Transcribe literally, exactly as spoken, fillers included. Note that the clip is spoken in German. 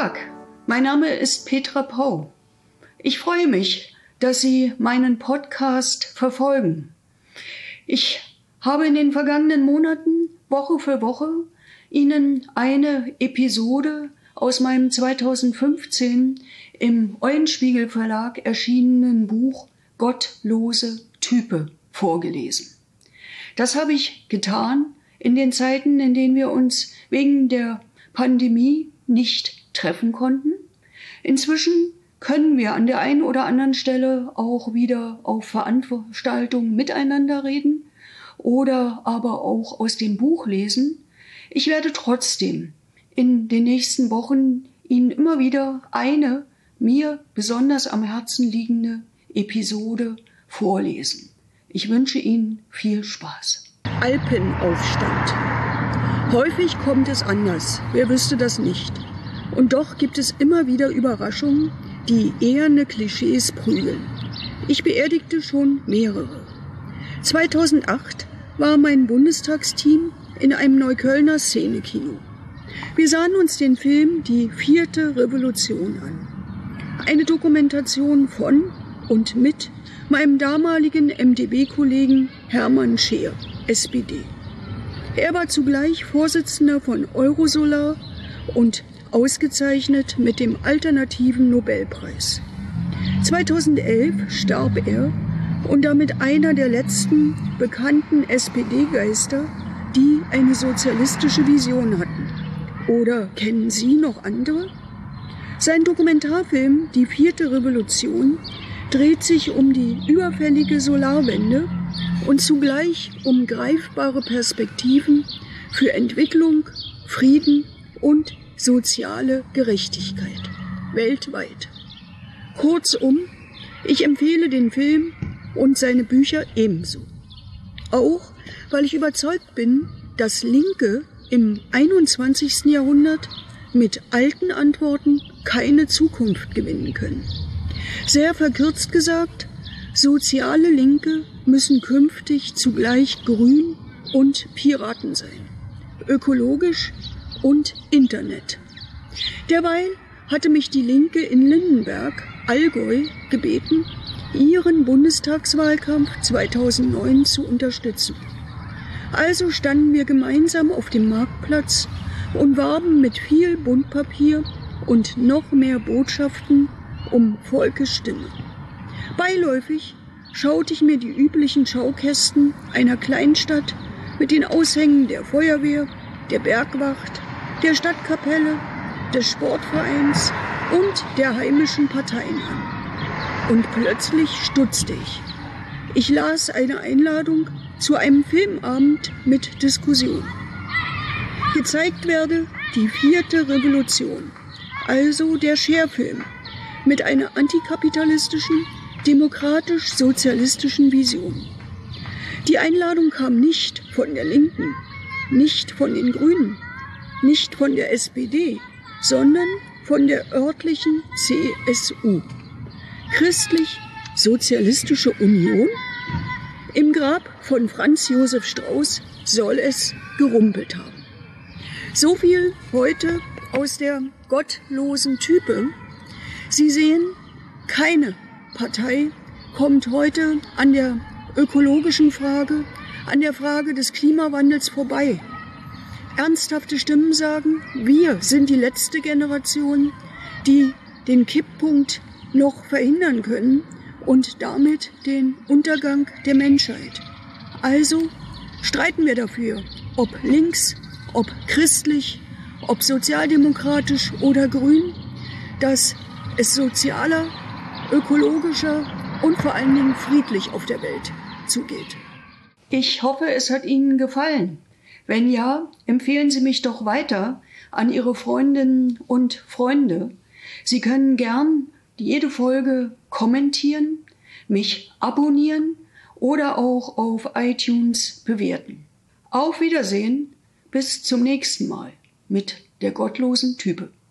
Tag, mein Name ist Petra Pau. Ich freue mich, dass Sie meinen Podcast verfolgen. Ich habe in den vergangenen Monaten, Woche für Woche, Ihnen eine Episode aus meinem zweitausendfünfzehn im Eulenspiegel Verlag erschienenen Buch Gottlose Type vorgelesen. Das habe ich getan in den Zeiten, in denen wir uns wegen der Pandemie nicht treffen konnten. Inzwischen können wir an der einen oder anderen Stelle auch wieder auf Veranstaltungen miteinander reden oder aber auch aus dem Buch lesen. Ich werde trotzdem in den nächsten Wochen Ihnen immer wieder eine mir besonders am Herzen liegende Episode vorlesen. Ich wünsche Ihnen viel Spaß. Alpenaufstand. Häufig kommt es anders, wer wüsste das nicht. Und doch gibt es immer wieder Überraschungen, die eherne Klischees prügeln. Ich beerdigte schon mehrere. zweitausendacht war mein Bundestagsteam in einem Neuköllner Szenekino. Wir sahen uns den Film Die vierte Revolution an. Eine Dokumentation von und mit meinem damaligen M d B-Kollegen Hermann Scheer, S P D. Er war zugleich Vorsitzender von Eurosolar und ausgezeichnet mit dem Alternativen Nobelpreis. zweitausendelf starb er und damit einer der letzten bekannten S P D-Geister, die eine sozialistische Vision hatten. Oder kennen Sie noch andere? Sein Dokumentarfilm Die vierte Revolution dreht sich um die überfällige Solarwende und zugleich um greifbare Perspektiven für Entwicklung, Frieden und soziale Gerechtigkeit weltweit. Kurzum, ich empfehle den Film und seine Bücher ebenso. Auch, weil ich überzeugt bin, dass Linke im einundzwanzigsten Jahrhundert mit alten Antworten keine Zukunft gewinnen können. Sehr verkürzt gesagt, soziale Linke müssen künftig zugleich grün und Piraten sein, ökologisch und Internet. Derweil hatte mich die Linke in Lindenberg, Allgäu, gebeten, ihren Bundestagswahlkampf zweitausendneun zu unterstützen. Also standen wir gemeinsam auf dem Marktplatz und warben mit viel Buntpapier und noch mehr Botschaften um Volkes Stimme. Beiläufig schaute ich mir die üblichen Schaukästen einer Kleinstadt mit den Aushängen der Feuerwehr, der Bergwacht, der Stadtkapelle, des Sportvereins und der heimischen Parteien an. Und plötzlich stutzte ich. Ich las eine Einladung zu einem Filmabend mit Diskussion. Gezeigt werde die vierte Revolution, also der Scheer-Film, mit einer antikapitalistischen, demokratisch-sozialistischen Vision. Die Einladung kam nicht von der Linken, nicht von den Grünen, nicht von der S P D, sondern von der örtlichen C S U. Christlich-Sozialistische Union? Im Grab von Franz Josef Strauß soll es gerumpelt haben. So viel heute aus der gottlosen Type. Sie sehen, keine Partei kommt heute an der ökologischen Frage, an der Frage des Klimawandels vorbei. Ernsthafte Stimmen sagen, wir sind die letzte Generation, die den Kipppunkt noch verhindern können und damit den Untergang der Menschheit. Also streiten wir dafür, ob links, ob christlich, ob sozialdemokratisch oder grün, dass es sozialer, ökologischer und vor allen Dingen friedlich auf der Welt zugeht. Ich hoffe, es hat Ihnen gefallen. Wenn ja, empfehlen Sie mich doch weiter an Ihre Freundinnen und Freunde. Sie können gern jede Folge kommentieren, mich abonnieren oder auch auf iTunes bewerten. Auf Wiedersehen, bis zum nächsten Mal mit der gottlosen Type.